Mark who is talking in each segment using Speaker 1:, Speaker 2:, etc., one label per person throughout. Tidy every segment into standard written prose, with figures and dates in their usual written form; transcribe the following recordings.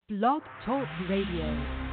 Speaker 1: Blog Talk Radio.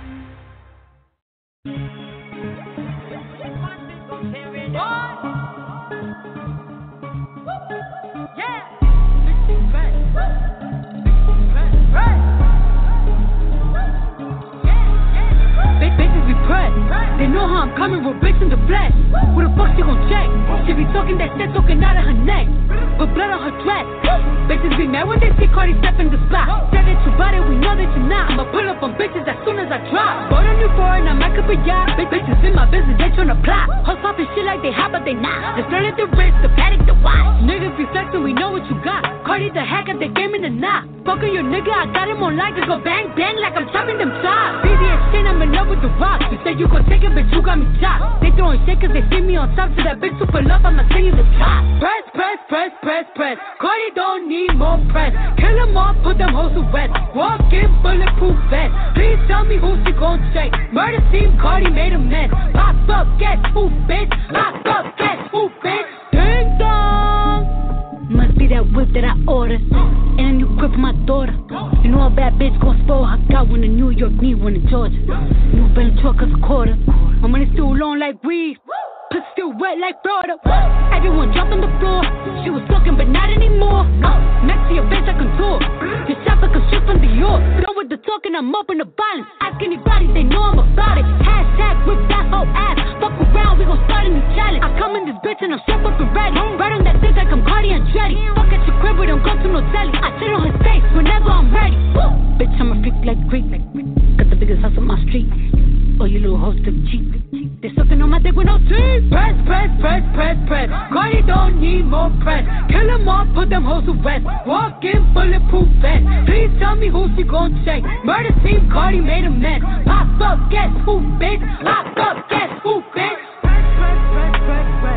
Speaker 2: They know how I'm coming with bricks in the flesh. Who the fuck she gon' check? She be talking that shit, talking out of her neck. Put blood on her dress. Bitches be mad when they see Cardi step in the spot. Said that you bought it, we know that you not. I'ma pull up on bitches as soon as I drop. Bought a new foreign, I'm like a yacht. Bitches in my business, they tryna plot. Hoes poppin' shit like they hot, but they not. The skirt at the wrist, the paddock, the watch. Niggas be flexin', we know what you got. Cardi the hacker, they game in the knot. Fuckin' your nigga, I got him on like just go bang, bang like I'm chopping them chops. BDS shit, I'm in love with the rock. You said you gon' take it, but you got me chopped. They throwing shit cause they see me on top. So that bitch super love, I'ma sing you the top. Press, press, press, press, press. Cardi don't need more press. Kill them all, put them hoes to rest. Walk in bulletproof vest. Please tell me who she gon' check. Murder scene, Cardi made a mess. Pop up, get who, bitch. Pop up, get who, bitch. Ding dong. Must be that whip that I ordered. And a new crib for my daughter. You know a bad bitch gon' spoil her. Got one in New York, need one in Georgia. New Bentley truck is a quarter. My money still long like weed. Pussy still wet like Florida. Everyone dropped on the floor. She was talking but not anymore. Next to your bitch I contour. Your shop like a shit from Dior. Done with the talking, I'm up in the violence. Ask anybody, they know I'm about it. Hashtag whip that whole ass. Fuck around, we gon' start a new challenge. I come in this bitch and I'm strapped up and ready. Right on that dick like I'm Cardi Andretti. Fuck at your crib, we don't go to no telly. I sit on his face whenever I'm ready. Bitch, I'm a freak like Greek. Got the biggest house on my street. Oh, you little hoes took cheap. They sucking on my dick with no teeth. Press, press, press, press, press. Cardi don't need more press. Kill them all, put them hoes to rest. Walk in bulletproof vest. Please tell me who she gon' check. Murder scene, Cardi made a mess. Pop up, guess who, bitch. Pop up, guess who, bitch. Press, press, press, press, press.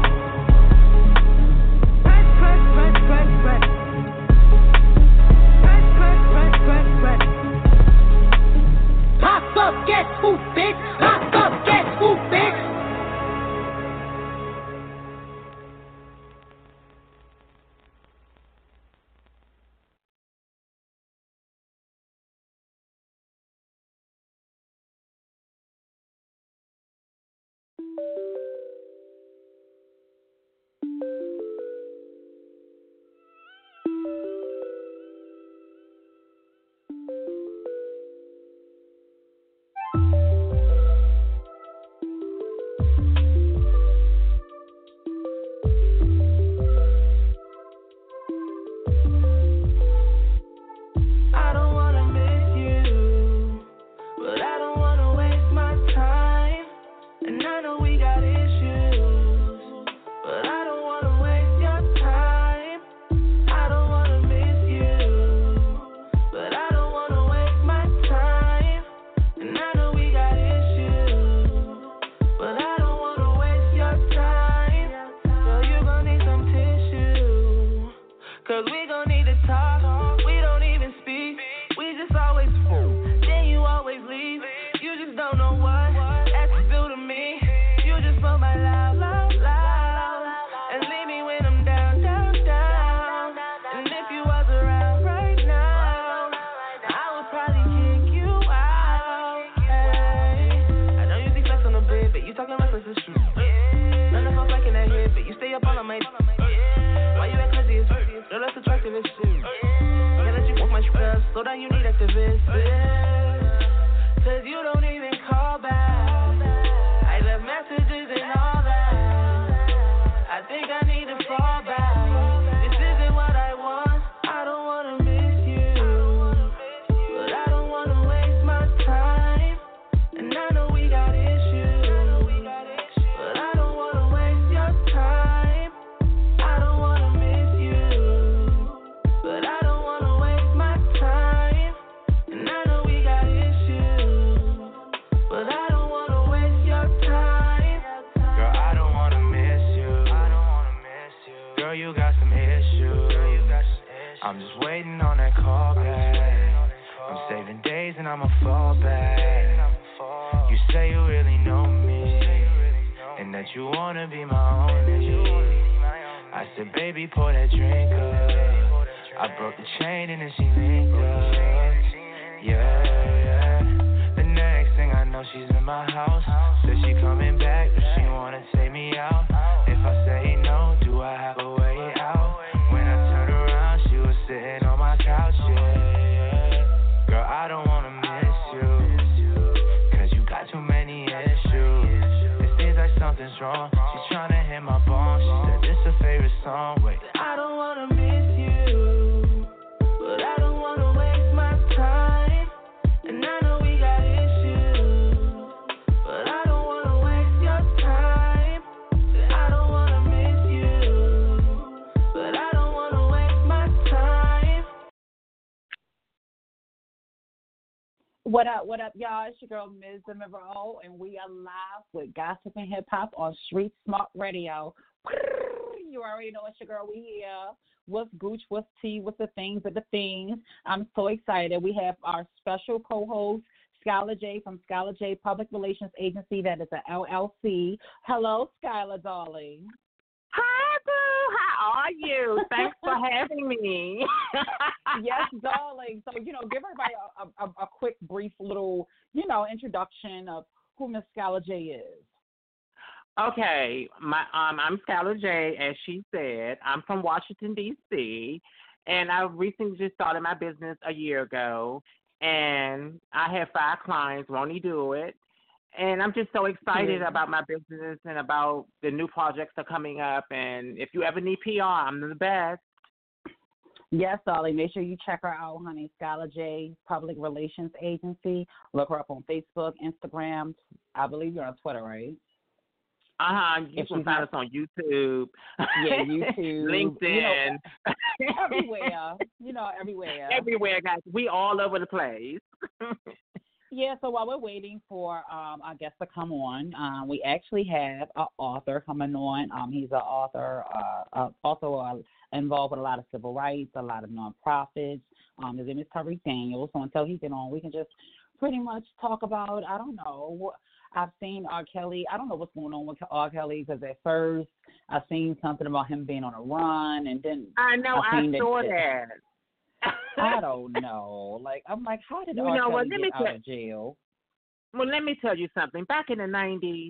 Speaker 2: Press, press, press, press, press. Press, press, press, press, press. Pop up, guess who, bitch. Pop up, guess who, bitch.
Speaker 3: I broke the chain and then she linked up. Yeah. wrong. She tryna hit my bone. She said this her favorite song. Wait, I don't wanna miss you, but I don't wanna waste my time. And I know we got issues, but I don't wanna waste your time. I don't wanna miss you, but I don't wanna waste my time.
Speaker 4: What up, y'all? It's your girl, Ms. Demeraux, and we are live with Gossip and Hip Hop on Street Smart Radio. You already know it's your girl. We here. What's Gooch? What's Tea? What's the things of the things? I'm so excited. We have our special co-host, Skylar J. from Skylar J. Public Relations Agency. That is a LLC. Hello, Skylar, darling.
Speaker 5: Hi, Boo. How are you? Thanks for having me.
Speaker 4: Yes, darling. So, give everybody a quick, brief little, introduction of who Miss Skylar J. is.
Speaker 5: Okay, I'm Skylar J. As she said, I'm from Washington, D.C., and I recently just started my business a year ago, and I have 5 clients, won't he do it? And I'm just so excited about my business and about the new projects that are coming up. And if you ever need PR, I'm the best.
Speaker 4: Yes, darling. Make sure you check her out, honey. Skylar J. Public Relations Agency. Look her up on Facebook, Instagram. I believe you're on Twitter, right?
Speaker 5: You can find us on YouTube.
Speaker 4: Yeah, YouTube.
Speaker 5: LinkedIn.
Speaker 4: Everywhere. Everywhere.
Speaker 5: Everywhere, guys. We all over the place.
Speaker 4: Yeah, so while we're waiting for our guest to come on, we actually have an author coming on. He's an author, also involved with a lot of civil rights, a lot of nonprofits. His name is Terry Daniels. So until he get on, we can just pretty much talk about, I don't know, I've seen R. Kelly. I don't know what's going on with R. Kelly because at first I've seen something about him being on a run, and then
Speaker 5: I saw that.
Speaker 4: I don't know. I'm like, how did R. Kelly get out of jail?
Speaker 5: Well, let me tell you something. Back in the 90s,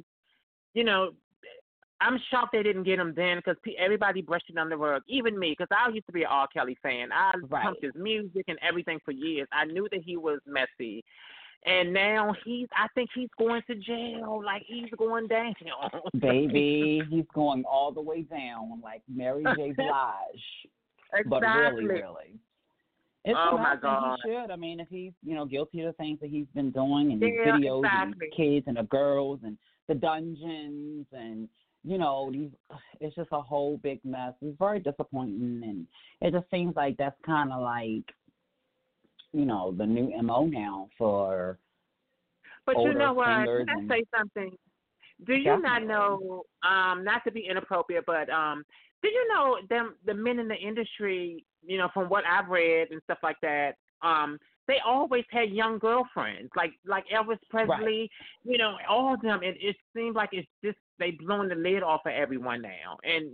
Speaker 5: I'm shocked they didn't get him then because everybody brushed it under the rug, even me, because I used to be an R. Kelly fan. I pumped his music and everything for years. I knew that he was messy. And now I think he's going to jail. Like, he's going down.
Speaker 4: Baby, he's going all the way down, like Mary J. Blige.
Speaker 5: Exactly.
Speaker 4: But really.
Speaker 5: Oh, my God.
Speaker 4: He should. I mean, if he's, guilty of the things that he's been doing and these videos and the kids and the girls and the dungeons and, it's just a whole big mess. It's very disappointing, and it just seems like that's kind of like, the new MO now for
Speaker 5: But
Speaker 4: older
Speaker 5: you know what?
Speaker 4: singers.
Speaker 5: Can I say something? Do you not know, not to be inappropriate, but do you know the men in the industry, from what I've read and stuff like that, they always had young girlfriends, like Elvis Presley, all of them. It seems like it's just they blowing the lid off of everyone now, and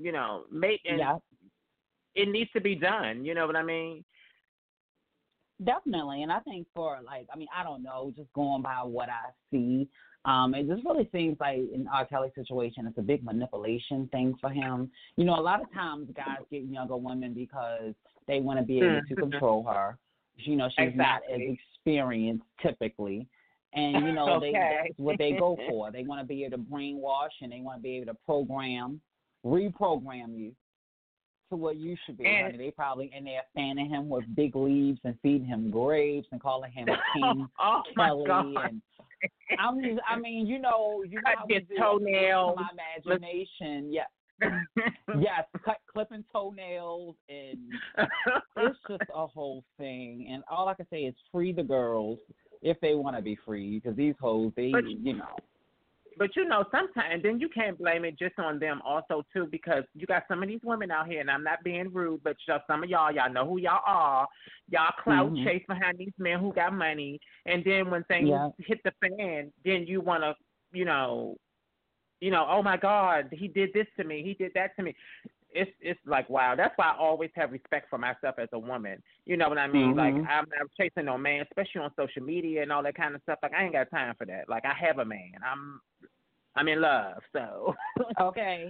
Speaker 5: it needs to be done. You know what I mean?
Speaker 4: Definitely, and I think I don't know, just going by what I see, it just really seems like in R. Kelly's situation, it's a big manipulation thing for him. A lot of times guys get younger women because they want to be able to control her. She's not as experienced typically. And, that's what they go for. They want to be able to brainwash, and they want to be able to reprogram you to what you should be. And they probably in there fanning him with big leaves and feeding him grapes and calling him King Kelly. And
Speaker 5: his toenails.
Speaker 4: My imagination, yeah. Yes, clipping toenails, and it's just a whole thing. And all I can say is free the girls if they want to be free, because these hoes,
Speaker 5: But sometimes then you can't blame it just on them also too, because you got some of these women out here, and I'm not being rude, but some of y'all know who y'all are. Y'all clout chase behind these men who got money, and then when things hit the fan, then you want to, oh my God, he did this to me, he did that to me. It's like, wow. That's why I always have respect for myself as a woman. You know what I mean? Like, I'm not chasing no man, especially on social media and all that kind of stuff. Like, I ain't got time for that. Like, I have a man. I'm in love, so.
Speaker 4: Okay.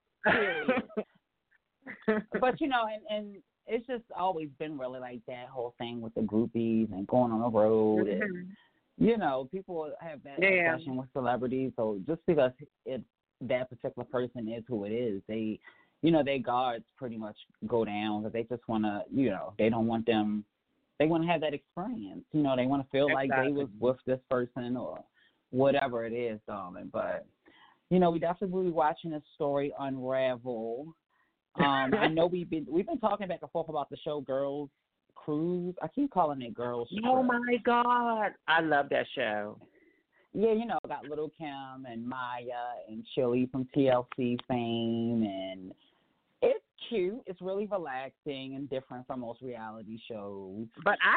Speaker 4: But, and it's just always been really like that whole thing with the groupies and going on the road. And, people have that obsession with celebrities. So just because that particular person is who it is. They, their guards pretty much go down because they just want to, they don't want them. They want to have that experience. They want to feel like they was with this person or whatever it is, darling. But we definitely will be watching this story unravel. I know we've been talking back and forth about the show Girls Cruise. I keep calling it Girls Cruise.
Speaker 5: Oh my God, I love that show.
Speaker 4: Yeah, got Little Kim and Maya and Chili from TLC fame, and it's cute. It's really relaxing and different from most reality shows.
Speaker 5: But I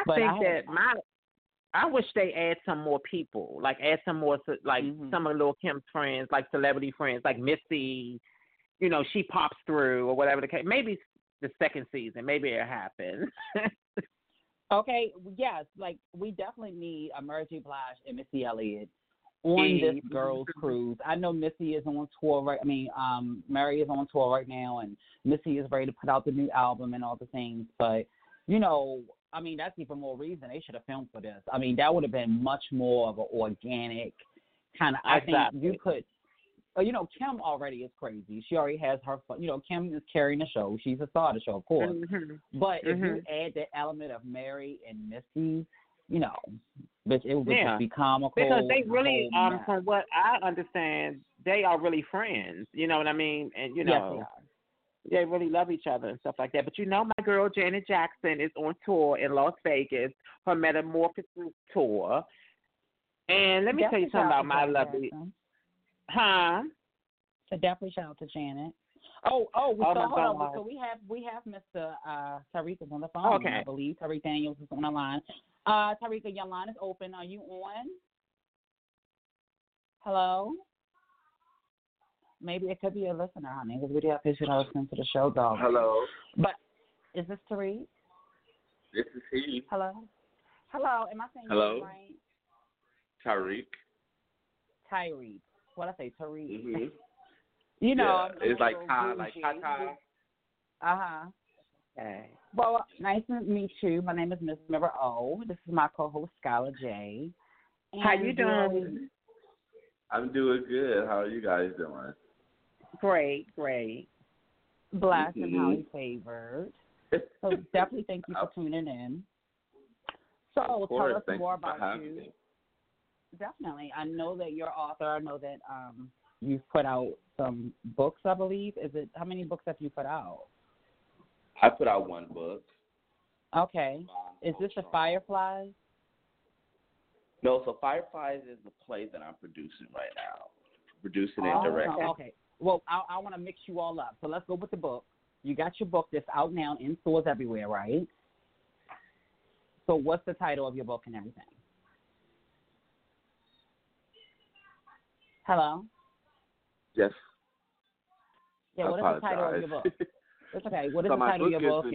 Speaker 5: wish they add some more people, like add some more, like some of Lil Kim's friends, like celebrity friends, like Missy. She pops through or whatever the case. Maybe the second season, maybe it happens.
Speaker 4: Okay, yes, like we definitely need a Mary J. Blige and Missy Elliott on this Girls Cruise. I know Missy is on tour Mary is on tour right now, and Missy is ready to put out the new album and all the things. But that's even more reason they should have filmed for this. That would have been much more of an organic kind of. I think you could. Kim already is crazy. She already has her fun. Kim is carrying the show. She's a star of the show, of course. But if you add that element of Mary and Missy, it would just be comical.
Speaker 5: Because they really, from what I understand, they are really friends. You know what I mean? And,
Speaker 4: yes, they are.
Speaker 5: They really love each other and stuff like that. But my girl Janet Jackson is on tour in Las Vegas, her Metamorphosis tour. And let me tell you something about my lovely... Huh?
Speaker 4: So definitely shout out to Janet. Oh, we saw her. So we have Mr. Tariq is on the phone.
Speaker 5: Okay.
Speaker 4: I believe Tariq Daniels is on the line. Tariq, your line is open. Are you on? Hello? Maybe it could be a listener, honey, because we do have people that listen to the show, dog.
Speaker 6: Hello.
Speaker 4: But is this Tariq?
Speaker 6: This is he.
Speaker 4: Hello. Am I saying
Speaker 6: hello?
Speaker 4: Your name
Speaker 6: right?
Speaker 4: Tyree. What I say, Tariq?
Speaker 6: Mm-hmm.
Speaker 4: It's
Speaker 6: like Tata.
Speaker 4: Okay. Well, nice to meet you. My name is Miss Mira O. This is my co-host, Skylar J. And
Speaker 5: how you doing?
Speaker 6: I'm doing good. How are you guys doing?
Speaker 5: Great.
Speaker 4: Blessed and highly favored. So definitely thank you for tuning in. So tell us more about you. Definitely. I know that you're author. I know that you've put out some books, I believe. How many books have you put out?
Speaker 6: I put out one book.
Speaker 4: Okay. Is this the Fireflies?
Speaker 6: No, so Fireflies is the play that I'm producing right now. Producing and directing.
Speaker 4: Okay. Well, I want to mix you all up. So let's go with the book. You got your book that's out now in stores everywhere, right? So what's the title of your book and everything? Hello?
Speaker 6: Yes.
Speaker 4: Yeah, what is the title of your book? It's okay. What is the title of your book?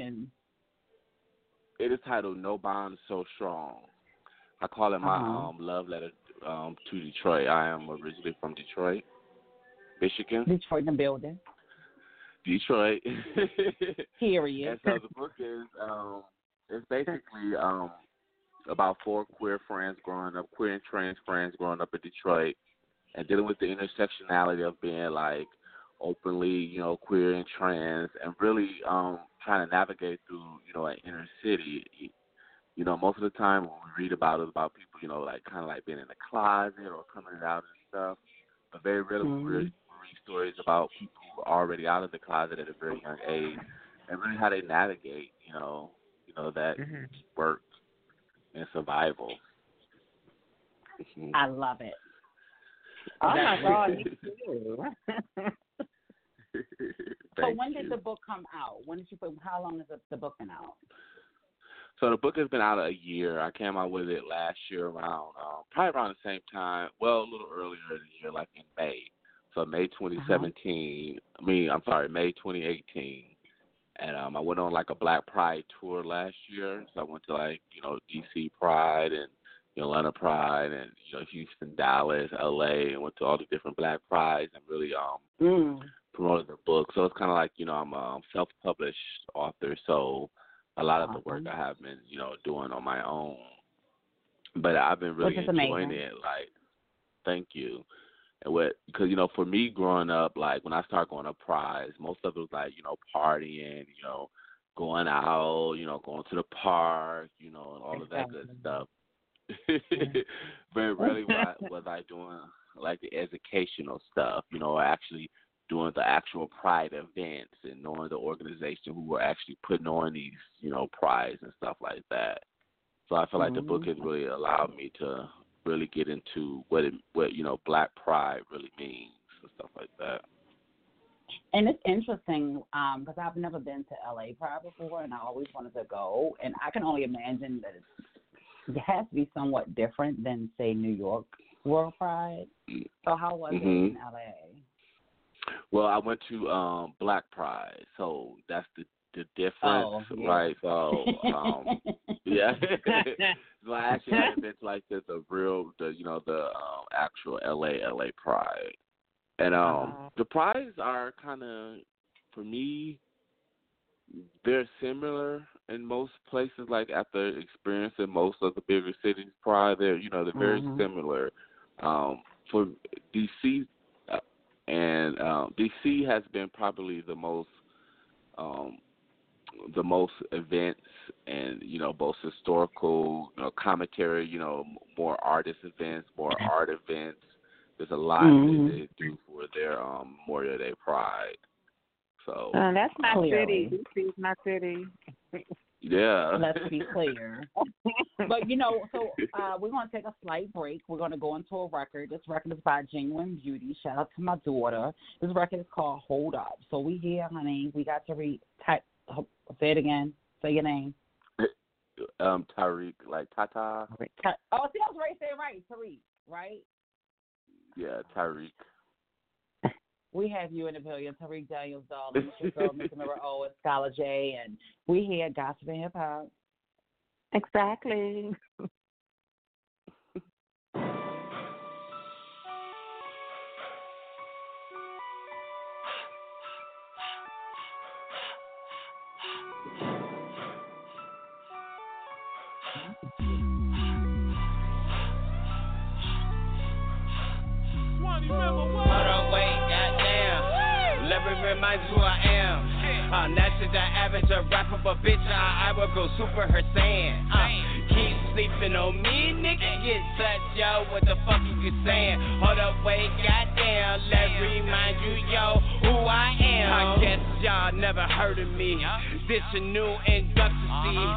Speaker 6: It is titled No Bond So Strong. I call it my love letter to Detroit. I am originally from Detroit, Michigan.
Speaker 4: Detroit in the building.
Speaker 6: Detroit.
Speaker 4: Period.
Speaker 6: And so the book is it's basically about four queer friends growing up, queer and trans friends growing up in Detroit, and dealing with the intersectionality of being like openly, queer and trans, and really trying to navigate through, an inner city. Most of the time when we read about it, about people, like kind of like being in the closet or coming out and stuff. But very rarely we read stories about people who are already out of the closet at a very young age, and really how they navigate, that work and survival.
Speaker 4: I love it.
Speaker 5: Oh my God, me too.
Speaker 4: So when did the book come out? How long has the book been out?
Speaker 6: So the book has been out a year. I came out with it last year around, probably around the same time. Well, a little earlier in the year, like in May. So May 2017. May 2018. And I went on like a Black Pride tour last year. So I went to DC Pride and Atlanta Pride and Houston, Dallas, LA, and went to all the different Black Prides and really promoted the book. So it's kind of like I'm a self-published author. So a lot of the work I have been doing on my own, but I've been really enjoying it. Like, thank you. And because for me growing up, like when I started going to Prize, most of it was like partying, going out, going to the park, and all of that good stuff. But really, was I doing like the educational stuff, actually doing the actual Pride events and knowing the organization who were actually putting on these, Prides and stuff like that. So I feel like the book has really allowed me to really get into what Black Pride really means and stuff like that.
Speaker 4: And it's interesting because I've never been to LA Pride before, and I always wanted to go. And I can only imagine that it has to be somewhat different than, say, New York World Pride. So how was it in LA?
Speaker 6: Well, I went to Black Pride, so that's the difference, right? So, yeah. So I actually had events like this, the actual LA Pride. And the prides are kind of, for me, they're similar in most places. Like after experiencing most of the bigger cities pride, they're very similar. For DC, and DC has been probably the most events and both historical commentary, more artist events, more art events. There's a lot that they do for their Memorial Day Pride. So
Speaker 5: that's my
Speaker 4: clearly.
Speaker 5: city. DC is my city.
Speaker 6: Yeah.
Speaker 4: Let's be clear. But, so we're going to take a slight break. We're going to go into a record. This record is by Genuine Beauty. Shout out to my daughter. This record is called Hold Up. So we here, honey. We got to read. Say it again. Say your name.
Speaker 6: Tariq, like Tata.
Speaker 4: See, I was ready to say it right. Tariq, right?
Speaker 6: Yeah, Tariq.
Speaker 4: We have you in the pavilion, Tariq Daniels, darling. It's your girl, Mr. Mira O, and Scholar J, and we here at Gossip and Hip Hop.
Speaker 5: Exactly.
Speaker 7: Hold on, wait, goddamn. Let me remind you who I am. Not just an average, a rapper, but bitch, I will go super her saying. Keep sleeping on me, nigga. Get touched, yo. What the fuck you saying? Hold up, wait, goddamn. Let me remind you, yo, who I am. I guess y'all never heard of me. This a new induction.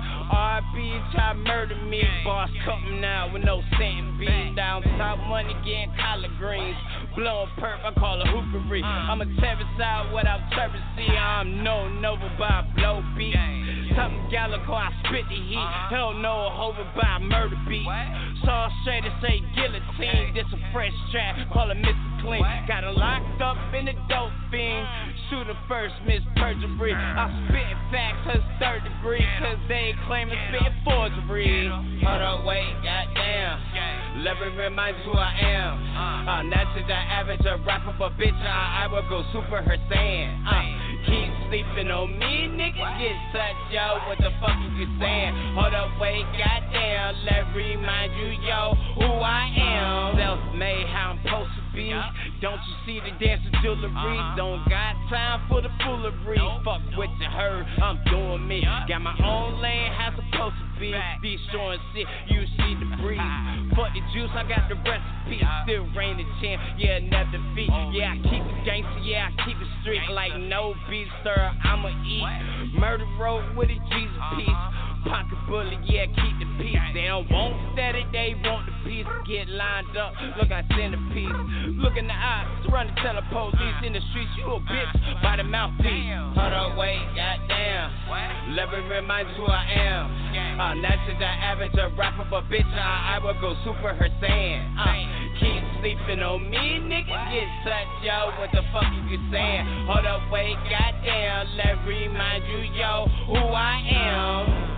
Speaker 7: RB try murder me. Boss coming now with no cent beat. Down top money getting collard greens. Blowing perp, I call it hoopery. I'm a terrorist out without terrorisy. I'm known over by blow beat. Something Gallico, I spit the heat. Hell no, over by murder beat. Saw straight and say guillotine. This a fresh track, call it Mr. Clean. Got her locked up in the dope fiend. Shooter first, Miss Perjury. I'm spitting facts, her third degree. Cause they claim it's spitting forgery. Hold on, wait, goddamn. Let me remind you who I am. Not just an average, a rapper, but bitch, I will go super her saying. Keep sleeping on me, nigga. Get touched, yo. What the fuck you saying? Hold up, wait, goddamn. Let me remind you, yo, who I am. Self-made, how I'm supposed to be. Don't you see the dancing jewelry? Don't got time for the foolery. Fuck what you heard, I'm doing me. Got my own lane, how supposed to be. Destroying shit, you see the breeze. Fuck the juice, I got the recipe. Still reigning champ, yeah, never defeat. Yeah, I keep it gangster, yeah, I keep it street. Like no beef stir, I'ma eat. Murder road with a Jesus piece. Pocket bullet, yeah, keep the peace. They don't want static, they want the peace. Get lined up, look, I send a piece. Look in the eyes, run and tell the police in the streets, you a bitch by the mouthpiece. Hold on, wait, goddamn. Let me remind you who I am. Not just an average, a rapper, but bitch, I will go super her saying. Keep sleeping on me, nigga. Get touched, yo. What the fuck you saying? Hold up, wait, goddamn. Let me remind you, yo, who I am.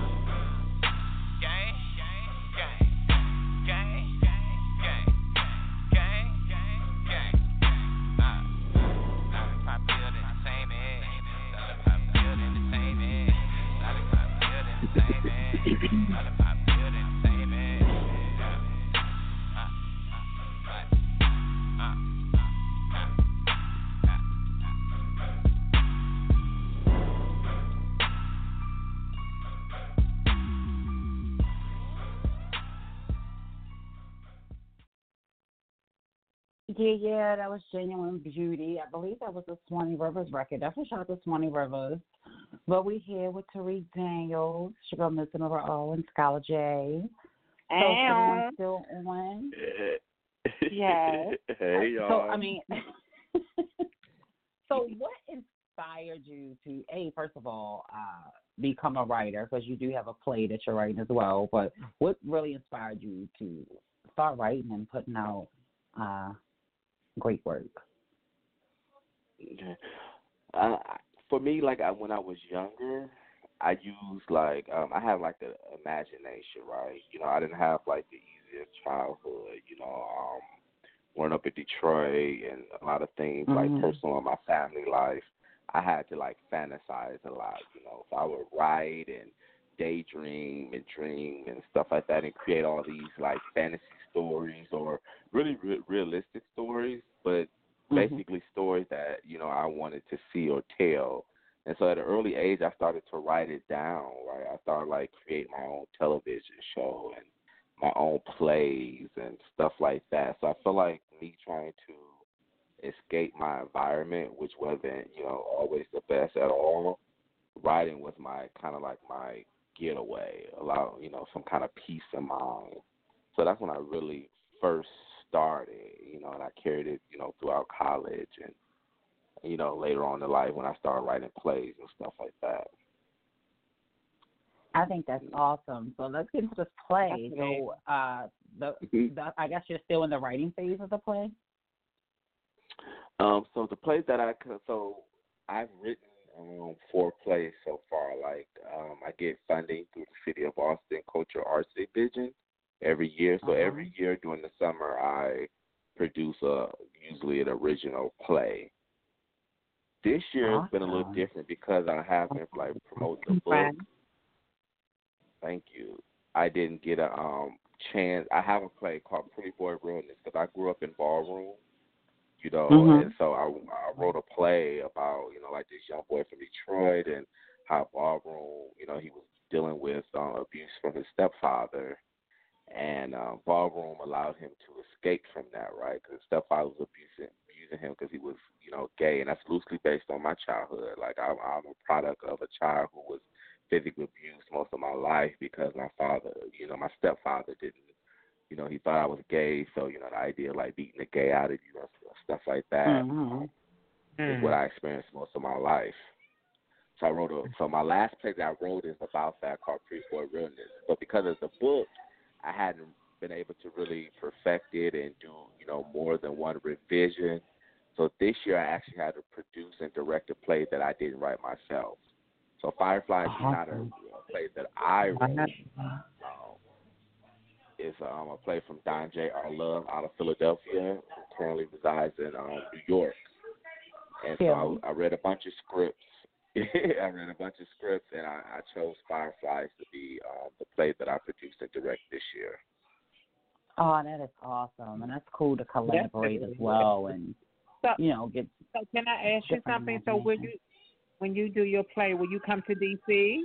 Speaker 4: Yeah, that was Genuine Beauty. I believe that was a Swanee Rivers record. Definitely shout out to Swanee Rivers. But we here with Tariq Daniels, Sugar Missing Overall, and Scholar J. So everyone's still on.
Speaker 6: Yes. Hey, y'all.
Speaker 4: So, I mean, so what inspired you to, first of all, become a writer? Because you do have a play that you're writing as well. But what really inspired you to start writing and putting out great work?
Speaker 6: For me, like when I was younger, I used like I had like an imagination, right? You know, I didn't have like the easiest childhood. You know, growing up in Detroit and a lot of things like personal in my family life, I had to like fantasize a lot. You know, so I would write and daydream and dream and stuff like that, and create all these like fantasy stories or really realistic stories, but basically stories that, you know, I wanted to see or tell. And so at an early age, I started to write it down, right? I started, like, creating my own television show and my own plays and stuff like that. So I feel like me trying to escape my environment, which wasn't, you know, always the best at all, writing was my kind of like my getaway, allow, you know, some kind of peace of mind. So that's when I really first started, you know, and I carried it, you know, throughout college and, you know, later on in life when I started writing plays and stuff like that.
Speaker 4: I think that's awesome. So let's get into this play. So I guess you're still in the writing phase of the play?
Speaker 6: So the plays that I've written 4 plays so far. Like I get funding through the City of Austin Cultural Arts Division every year. So every year during the summer I produce usually an original play. This year it's been a little different because I haven't like promoted the book. Thank you. I didn't get a chance. I have a play called Pretty Boy Realness because I grew up in ballroom, you know, and so I wrote a play about, you know, like this young boy from Detroit and how ballroom, you know, he was dealing with abuse from his stepfather, and ballroom allowed him to escape from that, right? Because his stepfather was abusing him because he was, you know, gay, and that's loosely based on my childhood. Like I'm a product of a child who was physically abused most of my life because my father, you know, my stepfather didn't, you know, he thought I was gay, so, you know, the idea of like beating the gay out of you and stuff like that is what I experienced most of my life. So I so my last play that I wrote is about that, called Pretty Boy Realness. But because of the book, I hadn't been able to really perfect it and do, you know, more than one revision. So this year I actually had to produce and direct a play that I didn't write myself. So Firefly is not a play that I wrote. It's a play from Don J. R. Love out of Philadelphia, who currently resides in New York. And so I read a bunch of scripts. And I chose Fireflies to be the play that I produced and direct this year.
Speaker 4: Oh, that is awesome. And that's cool to collaborate as well and, you know, get...
Speaker 5: So can I ask you something? So when you do your play, will you come to D.C.?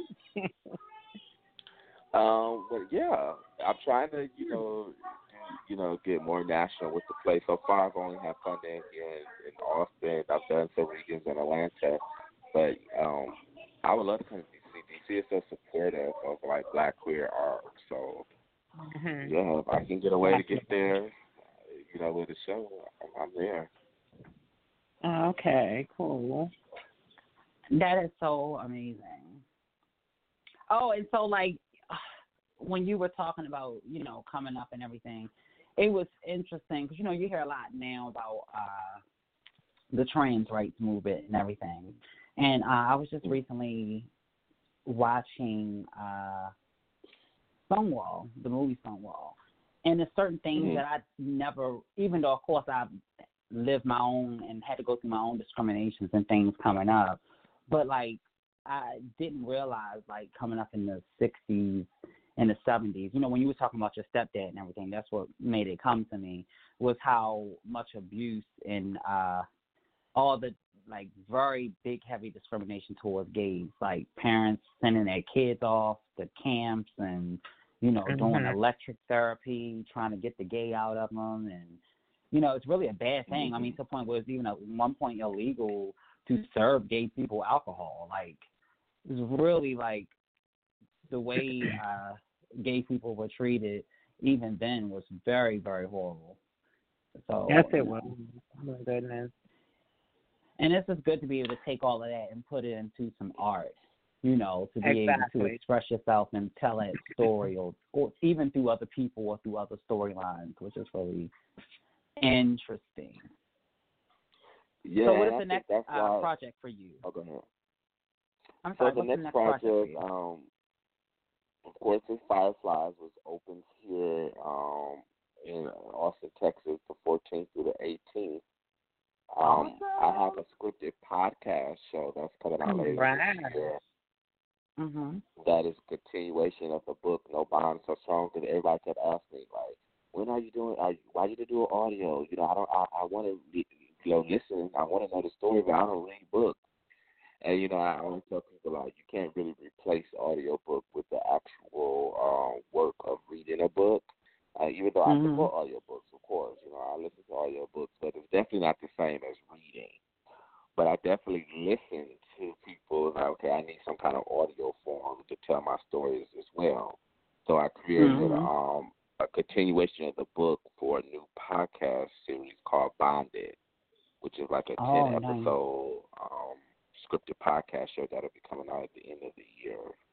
Speaker 6: Well, yeah. I'm trying to, you know, get more national with the play. So far, I've only had funding in Austin. I've done some regions in Atlanta. But I would love to come to D.C. D.C. is so supportive of, like, Black queer art. So, yeah, if I can get a way to get there, you know, with the show, I'm there.
Speaker 5: Okay, cool.
Speaker 4: That is so amazing. Oh, and so, like, when you were talking about, you know, coming up and everything, it was interesting because, you know, you hear a lot now about the trans rights movement and everything. And I was just recently watching Stonewall, the movie Stonewall. And there's certain things that I never, even though, of course, I've lived my own and had to go through my own discriminations and things coming up. But, like, I didn't realize, like, coming up in the 60s and the 70s, you know, when you were talking about your stepdad and everything, that's what made it come to me, was how much abuse and all the, like, very big, heavy discrimination towards gays, like parents sending their kids off to camps and, you know, doing electric therapy, trying to get the gay out of them. And you know, it's really a bad thing. I mean, to the point where it's even at one point illegal to serve gay people alcohol. Like, it's really like the way gay people were treated even then was very, very horrible. So
Speaker 5: yes, it was. Oh my goodness.
Speaker 4: And it's just good to be able to take all of that and put it into some art, you know, to be able to express yourself and tell that story, or even through other people or through other storylines, which is really interesting.
Speaker 6: Yeah,
Speaker 4: so what is the next project for you?
Speaker 6: Oh, go ahead.
Speaker 4: I'm sorry,
Speaker 6: so the next project of course, is Fireflies, was opened here in Austin, Texas, the 14th through the 18th. I have a scripted podcast show that's coming out later this year.
Speaker 4: Mm-hmm.
Speaker 6: That is a continuation of the book No Bond So Strong, because everybody kept asking me, like, when are you doing? Why you do an audio? You know, I want to, listen. I want to know the story, but I don't read books. And, you know, I always tell people, like, you can't really replace audiobook with the actual work of reading a book. Even though I support audiobooks, of course. You know, I listen to audiobooks, but it's definitely not the same as reading. But I definitely listen to people, like, okay, I need some kind of audio form to tell my stories as well. So I created a continuation of the book for a new podcast series called Bonded, which is like a 10-episode scripted podcast show that'll be coming out at the end of the year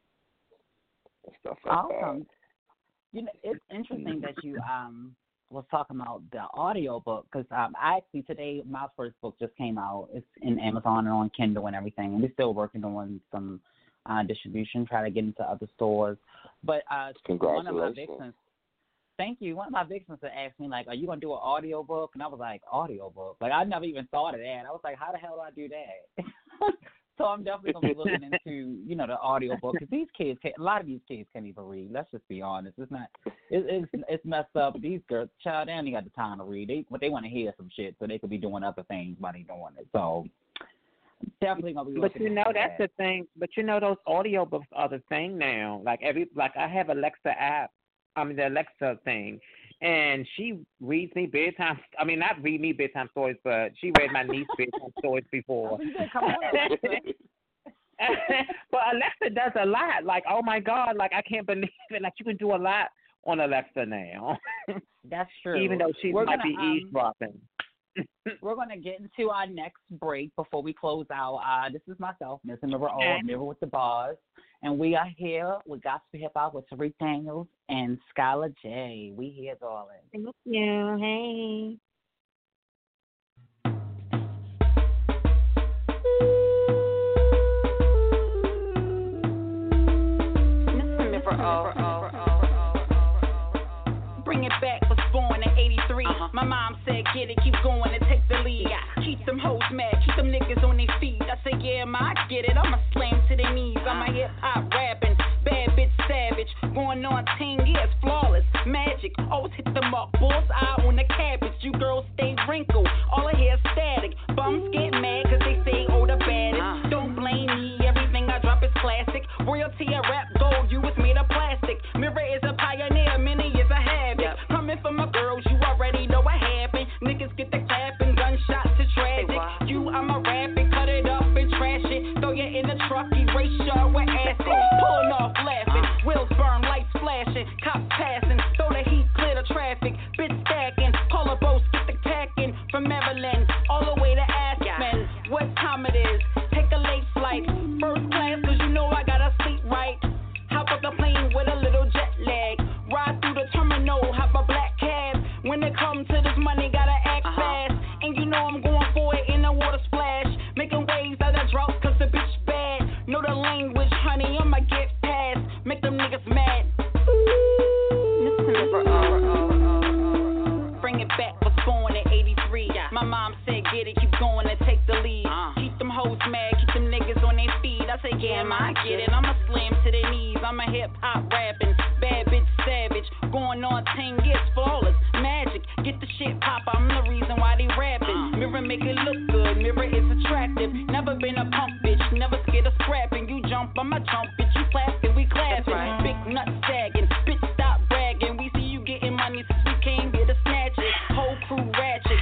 Speaker 6: and stuff like that.
Speaker 4: You know, it's interesting that you was talking about the audio book, because I actually today my first book just came out. It's in Amazon and on Kindle and everything, and we're still working on some distribution, try to get into other stores. But one of my victims, thank you. One of my victims asked me, like, are you going to do an audio book? And I was like, audio book? Like, I never even thought of that. I was like, how the hell do I do that? So I'm definitely going to be looking into, you know, the audio book, because these kids, a lot of these kids can't even read. Let's just be honest. It's not, it's messed up. These girls, child, they ain't got the time to read. They want to hear some shit, so they could be doing other things while they doing it. So definitely going to be looking into that. But, you know, that's the thing. But, you know, those audio books are the thing now. Like, I have Alexa app. I mean, the Alexa thing. And she reads me bedtime. I mean, not read me bedtime stories, but she read my niece bedtime stories before. Come on, Alexa.
Speaker 5: But Alexa does a lot. Like, oh my God, like I can't believe it. Like, you can do a lot on Alexa now.
Speaker 4: That's true.
Speaker 5: Even though she might be eavesdropping.
Speaker 4: We're going to get into our next break before we close out. This is myself, Miss Mirror O, Mirror with the Bars. And we are here with Gospel Hip Hop with Tariq Daniels and Skylar J. We here, darling.
Speaker 5: Thank you. Hey.
Speaker 2: Mr. Mirror O. Bring it back, was born in 83. My mom said, get it, keep going and take the lead. Keep them hoes mad, keep them niggas on their feet. I say, yeah, ma, I get it, I'ma slam to their knees. I'm a hip-hop rapping, bad bitch savage. Going on 10 years, flawless, magic. Always hit the mark, bullseye on the cabbage. You girls stay wrinkled, all I hear is static. Bums get mad cause they say, oh, the baddest. Don't blame me, everything I drop is classic. Royalty, I rap gold, you was made of plastic. Mirror is a pioneer, many years I have it. Coming from my girls, you already know what happened. Niggas get the clapping, gunshots to tragic. You, I'ma rap it, cut it up and trash it. Throw you in the truck, erase you with acid. Pulling off laughing, wheels burn, lights flashing. Cops passing, throw the heat, clear the traffic. Bit stacking, call a boat, get the packing. From Maryland, all the way to Aspen. What time it is? Take a late flight. First class, cause you know I gotta sleep right. Hop up the plane with a little jet lag. Ride through the terminal, have a black cab. When it comes to this money, gotta act fast. And you know I'm going for it in the water splash. Making waves out of drought, cause the bitch bad. Know the language, honey, I'ma get past. Make them niggas mad. Bring it back, was born in 83. My mom said, get it, keep going and take the lead. Keep them hoes mad, keep them niggas on their feet. I say, yeah, ma, I get it, I'ma slam to their knees. I'm a hip-hop rapping, bad bitch savage. Going on 10 years, flawless, magic. Get the shit pop, I'm the reason why they rapping. Mirror make it look good, mirror is attractive. Never been a punk bitch, never scared of scrapping. You jump, I'ma jump, bitch, you clapping, we clapping. Big nut sagging, bitch stop bragging. We see you getting money since we came here to snatch it. Whole crew ratchet.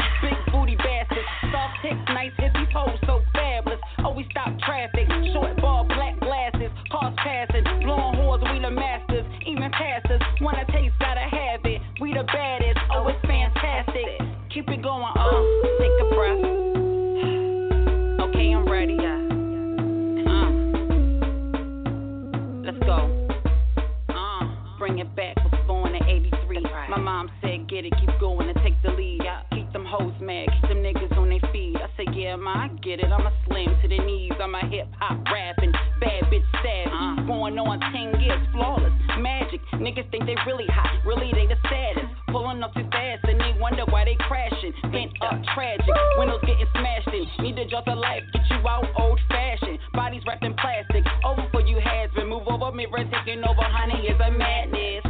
Speaker 8: said, get it, keep going and take the lead. Keep them hoes mad, keep them niggas on their feet. I say, yeah, ma, I get it. I'm a slim to the knees. I'm a hip hop rapping, bad bitch savage. Going on 10 years, flawless, magic. Niggas think they really hot, really they the saddest. Pulling up too fast and they wonder why they crashing. Bent up, tragic, windows getting smashed in. Need to just a life, get you out old fashioned. Bodies wrapped in plastic, over for you has been. Move over, mirror taking over, honey, is a madness.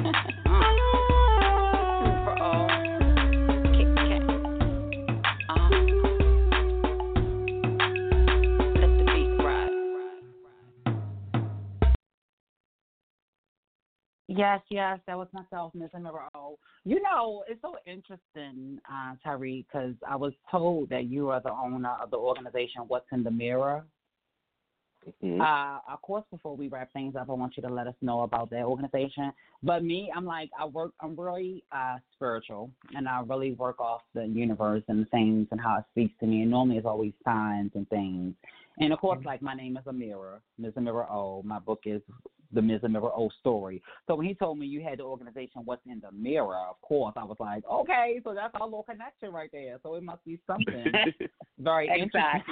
Speaker 4: Yes, that was myself, Miss Amira. You know, it's so interesting, Tyree, because I was told that you are the owner of the organization What's in the Mirror.
Speaker 6: Mm-hmm.
Speaker 4: Of course, before we wrap things up, I want you to let us know about that organization. But me, I'm really spiritual, and I really work off the universe and things and how it speaks to me. And normally it's always signs and things. And of course, like my name is Amira, Ms. Amira O. My book is The Ms. Amira O Story. So when he told me you had the organization What's in the Mirror, of course, I was like, okay, so that's our little connection right there. So it must be something very interesting.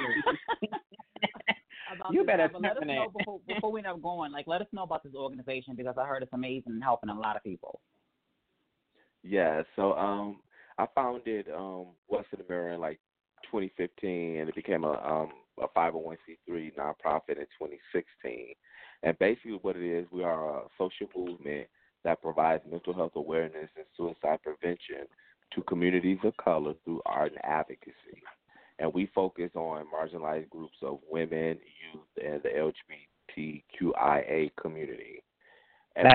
Speaker 5: You better
Speaker 4: let us know before we end up going. Like, let us know about this organization because I heard it's amazing and helping a lot of people.
Speaker 6: Yeah, so I founded What's in the Mirror in like 2015, and it became a 501c3 nonprofit in 2016. And basically, what it is, we are a social movement that provides mental health awareness and suicide prevention to communities of color through art and advocacy. And we focus on marginalized groups of women, youth, and the LGBTQIA community. And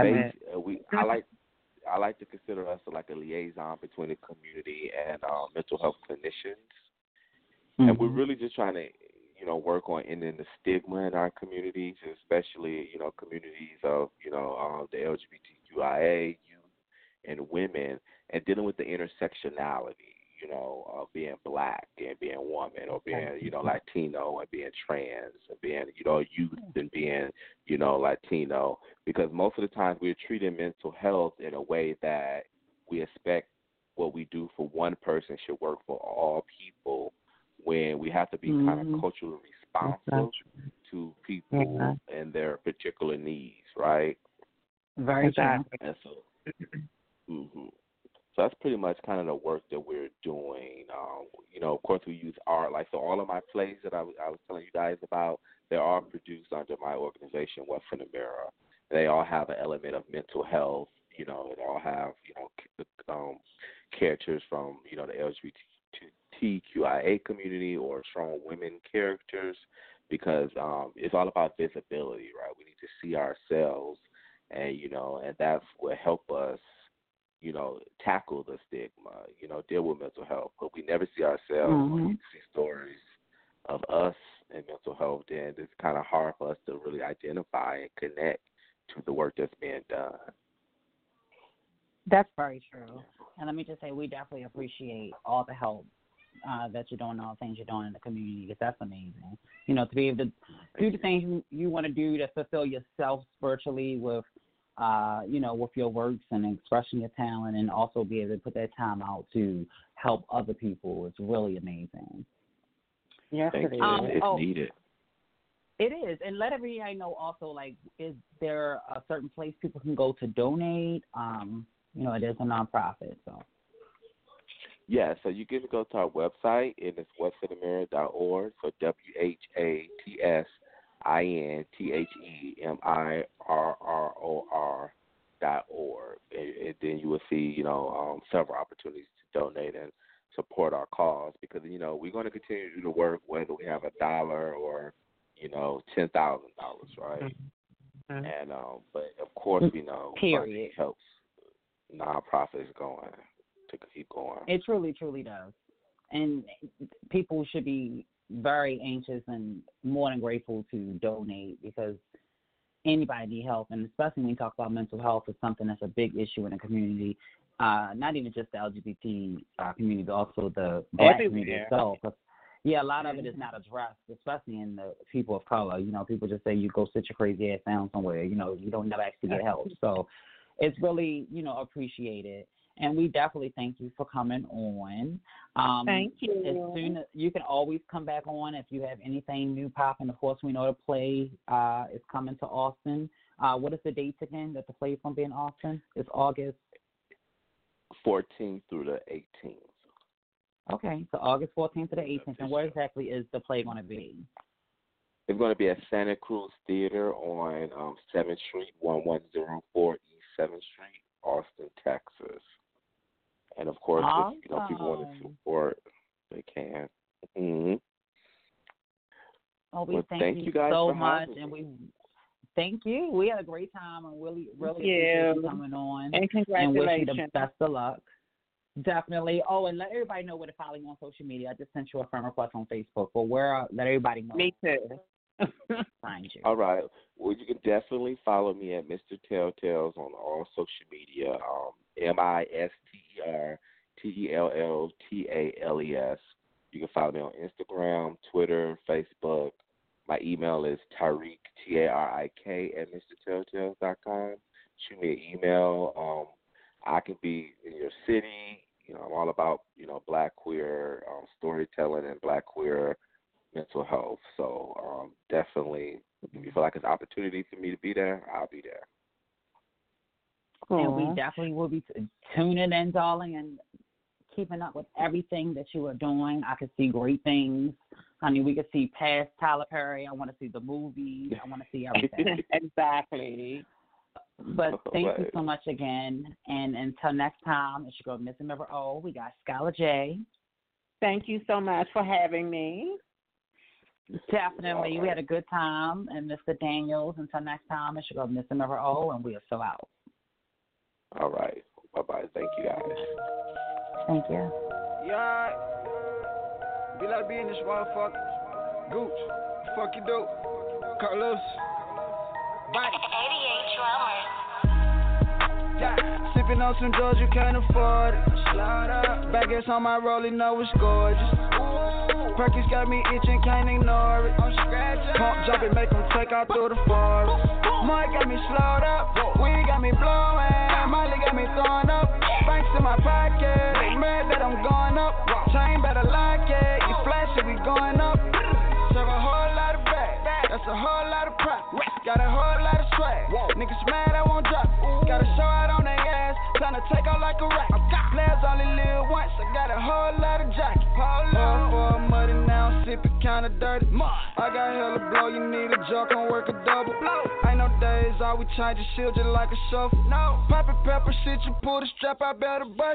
Speaker 6: I like to consider us like a liaison between the community and mental health clinicians. Mm-hmm. And we're really just trying to, work on ending the stigma in our communities, especially, communities of, the LGBTQIA, youth, and women, and dealing with the intersectionality. Of being black and being woman, or being, Latino and being trans, and being, youth and being, Latino, because most of the time we're treating mental health in a way that we expect what we do for one person should work for all people, when we have to be kind of culturally responsive to people and their particular needs, right?
Speaker 4: Very true.
Speaker 6: And so, So that's pretty much kind of the work that we're doing. Of course, we use art. Like, so all of my plays that I was telling you guys about, they're all produced under my organization, What's in the Mirror. They all have an element of mental health. They all have, characters from, the LGBTQIA community or strong women characters, because it's all about visibility, right? We need to see ourselves, and, and that's what help us, tackle the stigma, deal with mental health. But we never see ourselves when we see stories of us and mental health, then it's kind of hard for us to really identify and connect to the work that's being done.
Speaker 4: That's very true. And let me just say, we definitely appreciate all the help that you're doing, all the things you're doing in the community, because that's amazing. To be able to do the things you want to do to fulfill yourself spiritually with, with your works and expressing your talent, and also be able to put that time out to help other people is really amazing.
Speaker 5: Yes, it is.
Speaker 6: It's needed.
Speaker 4: It is. And let everybody know also, like, is there a certain place people can go to donate? It is a nonprofit, so.
Speaker 6: Yeah, so you can go to our website, and it's what'sinthemirror.org, so What'sinthemirror.org, and then you will see, several opportunities to donate and support our cause, because, we're going to continue to do the work whether we have $1 or, $10,000, right? Mm-hmm. And but of course, funding helps nonprofits going to keep going.
Speaker 4: It truly, truly does, and people should be very anxious and more than grateful to donate, because anybody need help, and especially when you talk about mental health, is something that's a big issue in the community. Not even just the LGBT community, but also the Black community itself. Yeah, a lot of it is not addressed, especially in the people of color. People just say you go sit your crazy ass down somewhere. You don't never actually get help. So it's really, appreciated. And we definitely thank you for coming on.
Speaker 5: Thank you.
Speaker 4: As soon as you can always come back on if you have anything new popping. Of course, we know the play is coming to Austin. What is the dates again that the play is going to be in Austin? It's August
Speaker 6: 14th through the 18th.
Speaker 4: Okay, so August 14th to the 18th. And where exactly is the play going to be?
Speaker 6: It's going to be at Santa Cruz Theater on 7th Street, 1104 East 7th Street, Austin, Texas. And, of course,
Speaker 4: awesome.
Speaker 6: if people want to support, they can. Mm-hmm.
Speaker 4: Oh, we
Speaker 6: well,
Speaker 4: thank
Speaker 6: you
Speaker 4: you
Speaker 6: guys
Speaker 4: so
Speaker 6: for
Speaker 4: much.
Speaker 6: having
Speaker 4: And
Speaker 6: me.
Speaker 4: we thank you. We had a great time and really appreciate you coming on.
Speaker 5: And
Speaker 4: And wish you the
Speaker 5: congratulations.
Speaker 4: best of luck. Definitely. Oh, and let everybody know where to follow you on social media. I just sent you a friend request on Facebook, but let everybody know.
Speaker 5: Me too.
Speaker 4: Find you.
Speaker 6: All right. Well, you can definitely follow me at Mr. Telltales on all social media. MisterTelltales. You can follow me on Instagram, Twitter, Facebook. My email is Tariq, Tarik, at MrTelltales.com. Shoot me an email. I can be in your city. You know, I'm all about, Black queer storytelling and Black queer mental health. So definitely, if you feel like it's an opportunity for me to be there, I'll be there.
Speaker 4: And we definitely will be tuning in, darling, and keeping up with everything that you are doing. I can see great things. Honey, we can see past Tyler Perry. I want to see the movies. I want to see everything.
Speaker 5: Exactly.
Speaker 4: But thank you so much again. And until next time, it's your girl, Miss Remember O. We got Skylar J.
Speaker 5: Thank you so much for having me.
Speaker 4: Definitely. We had a good time. And Mr. Daniels, until next time, it's your girl, Miss Remember O. And we are so out.
Speaker 6: All right. Bye-bye. Thank you, guys.
Speaker 4: Thank you.
Speaker 9: Yeah. Be like being this motherfucker. Gooch. Fuck you do. Carlos. Body.
Speaker 10: 88 drummers.
Speaker 9: Yeah. Sipping on some drugs you can't afford it. Baguettes on my roll, you know it's gorgeous. Perkins got me itching, can't ignore it. Pump, drop it, make them take out through the forest. Mud got me slowed up. Weed got me blowing. Molly got me throwing up. Banks in my pocket. They mad that I'm going up. Chain better lock it. You flash it, we going up. Serve a whole lot of bags. That's a whole lot of profit. Got a whole lot of swag. Niggas mad, I won't drop it. Gotta show out on their ass. Tryna take out like a rack. Players only live once. I got a whole lot of jacket. All for muddy now, I'm sipping kinda dirty. I got hella blow, you need a joke, I'm work a double. Ain't no days, all we change the shield just like a shuffle. No, poppin' pepper shit, you pull the strap, I better bust.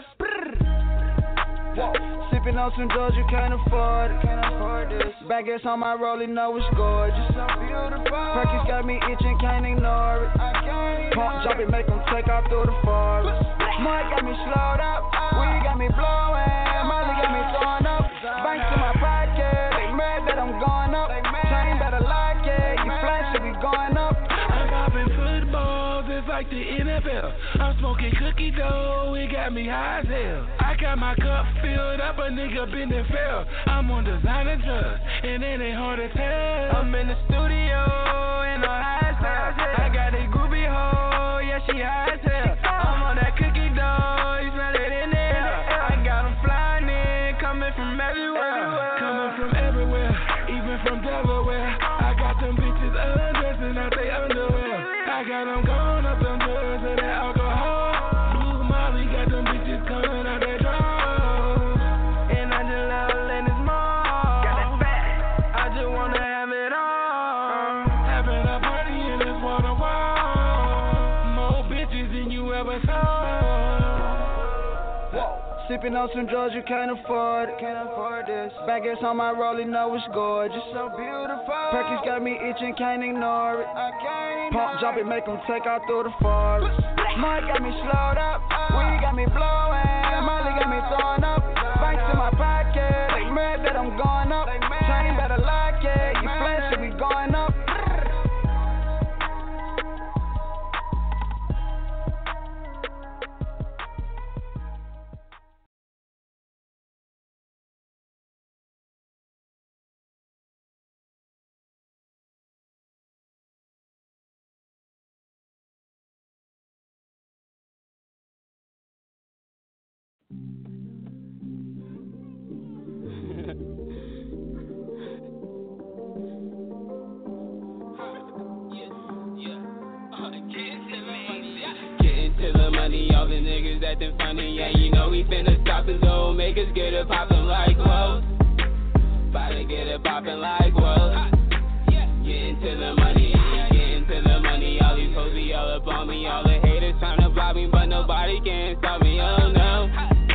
Speaker 9: Sipping on some drugs you can't afford it. Baguettes on my roll, you know it's gorgeous. So beautiful. Perkins got me itching, can't ignore it. Pump, drop it, make them take out through the forest. Mud got me slowed up. Weed got me blowing. Molly got me throwing up. Banks in my pocket. They mad that I'm going up. Chain better lock it. You flash it, we going up.
Speaker 11: I'm popping footballs, it's like the NFL. I'm smoking cookie dough, it got me high as hell. I got my cup filled up, a nigga been and fell. I'm on designer drugs, and it ain't hard to tell. I'm in the studio, in a high style. I got a groovy hoe, yeah, she high as hell. I'm on that cookie dough, you smell it in there. I got them flying in, coming from everywhere. Coming from everywhere, even from Delaware. I got them bitches undressing out they underwear. I got them going up them drugs and that alcohol. Blue Molly got them bitches coming out their drawers. And I just love letting it small. Got that fat, I just wanna have it all. Having a party in this water wall. More bitches than you ever saw.
Speaker 9: Sipping on some drugs you can't afford it. Baguettes on my roll, you know it's gorgeous. So beautiful. Perkins got me itching, can't ignore it. Pump, drop it, make them take out through the forest. Mud got me slowed up. Weed got me blowing. Molly got me throwing up. Banks in my pocket. They mad that I'm going up. Chain better lock it. You flash it, we going up.
Speaker 7: acting funny, yeah, you know we finna stop and go. Make us get it poppin' like whoa. About to get it poppin' like whoa. Getting to the money, getting to the money. All these hoes be all up on me. All the haters tryna block me, but nobody can stop me, oh no.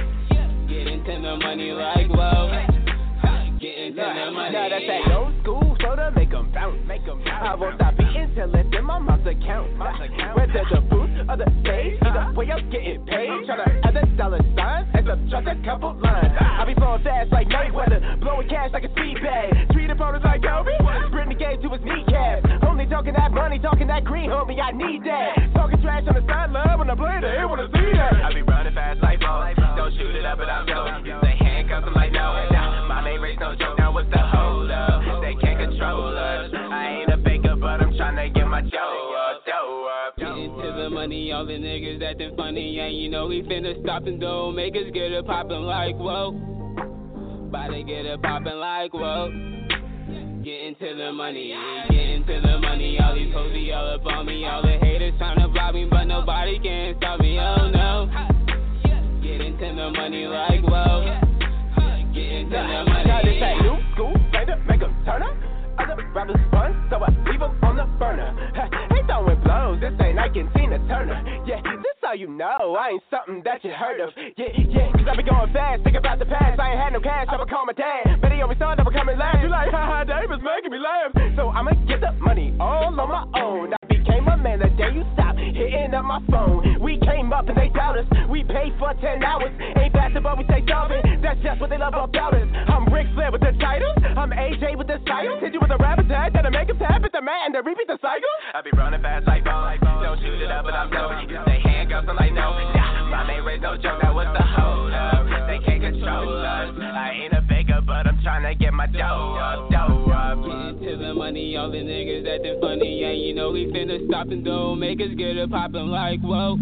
Speaker 7: Getting to the money like whoa. Getting to the money.
Speaker 12: Now that's that old school soda, make them bounce. I won't stop beating till it's in my mouth account. Whether the booth or the stage, either way I'm getting paid. Tryna add the dollar signs and subtract a couple lines. I be flowing fast like Mayweather, blowing cash like a speed bag. Treat opponents like Kobe, bring the game to his kneecaps. Only talking that money, talking that green, homie, I need that. Talking trash on the sideline when I play the air, wanna see that. I be running fast like Mo, don't shoot it up, but I'm going. You say handcuffs, I'm like no. Now my main race no joke. Now what's the hold up? They can't control us. I ain't a faker, but I'm tryna get my dough up.
Speaker 7: Getting to the money, all the niggas acting funny, yeah, you know we finna stop and go. Make us get it poppin' like whoa. About to get it poppin' like whoa. Getting to the money, getting to the money. All these hoes be all up on me. All the haters tryna block me, but nobody can stop me, oh no. Getting to the money like whoa. Getting to the money.
Speaker 12: Now this that new school, later make them turn up. Other rappers run, so I leave them on the burner. They throwing blows, this ain't like Tina Turner. Yeah, this how you know I ain't something that you heard of. Yeah, cause I be going fast, think about the past. I ain't had no cash, I'ma call my dad. But he always thought I would come and laugh. You like, haha, David's making me laugh. So I'ma get the money all on my own. I became a man the day you stopped hitting up my phone. We came up and they doubt us. We paid for 10 hours. Ain't faster, but we stay solving. That's just what they love about us. I'm Ric Flair with the titles. I'm AJ with the style. Hit you with a rap attack that'll make him tap at the man and repeat the cycle.
Speaker 7: I be running fast like Bo. Don't shoot it up, but I'm low. You say handcuffs, I'm like no. My main race no joke. Now what's the hold up? They can't control us. I ain't a faker, but I'm tryna get my dough up. Getting to the money, all the niggas acting funny, yeah, you know we finna stop and go. Make us get it poppin' like whoa.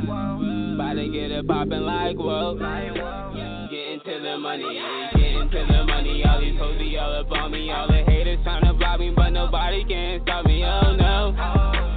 Speaker 7: About to get it poppin' like whoa. Getting to the money, getting to the money. All these hoes be all up on me. All the haters tryna block me, but nobody can stop me, oh no.